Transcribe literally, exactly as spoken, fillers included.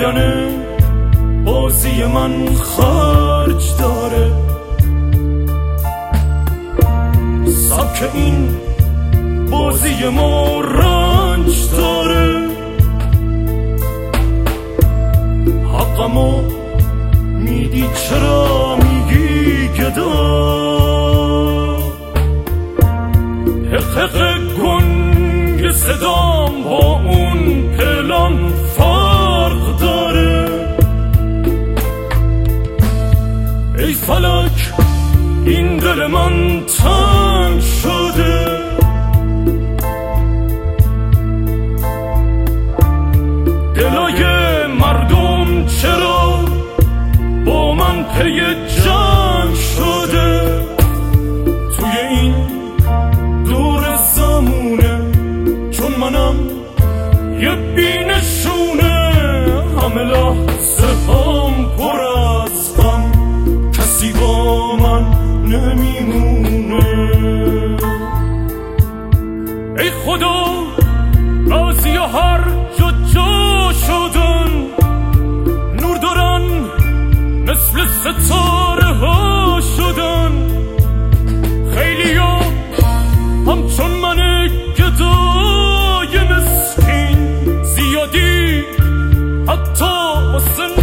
پایان بازی من خرج داره. سبک این بازی ما رنج داره. حقمو میدی چرا میگی گدا؟ حقق گنگ صدام با اون پلان فرق داره. ای فلک این دل من تنگ شده. دلای مردم چرا با من پی جنگ شده؟ توی این دور زمونه چون منم یه بینشونه، همه لحظه هم پر از غم، کسی با من نمیمونه. ای خدا بعضی هر جا جا شدن، نور دارن مثل ستاره ها شدن. خیلی ها همچون من گدای مسکین، زیادی حتی واسه